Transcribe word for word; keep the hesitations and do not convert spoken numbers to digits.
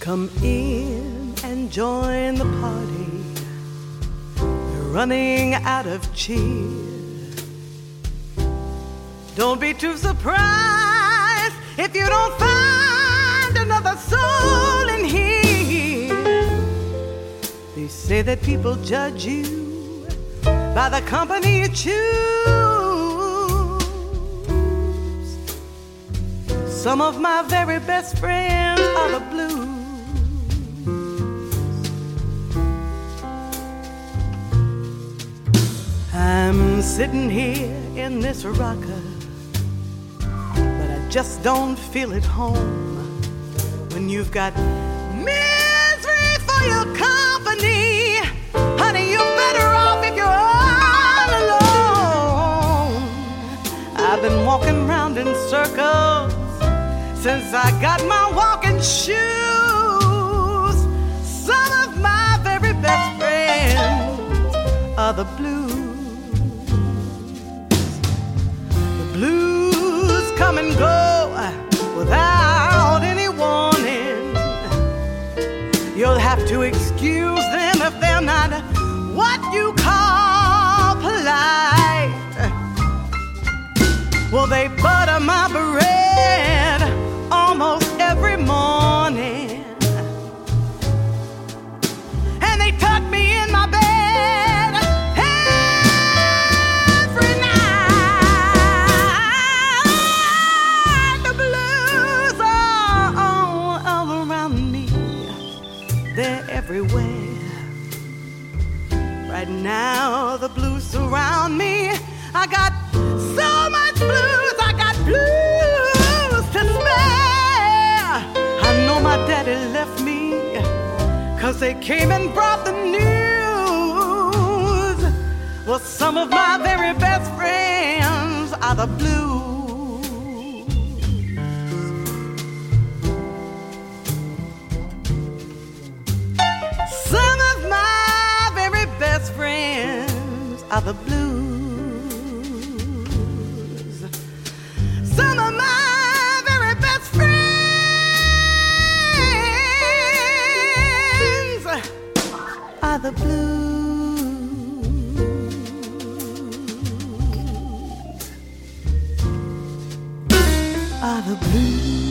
Come in and join the party. We're running out of cheer. Don't be too surprised if you don't find another soul in here. They say that people judge you by the company you choose. Some of my very best friends are the blues. I'm sitting here in this rocker, but I just don't feel at home. When you've got misery for your company, honey, you're better off if you're all alone. I've been walking round in circles since I got my walking shoes. Some of my very best friends are the blues. Blues come and go without any warning. You'll have to excuse them if they're not what you call polite. Well, they butter my bread almost every morning, and they tuck me in my bed everywhere. Right now the blues surround me. I got so much blues, I got blues to spare. I know my daddy left me 'cause they came and brought the news. Well, some of my very best friends are the blues. Friends are the blues. Some of my very best friends are the blues. Are the blues.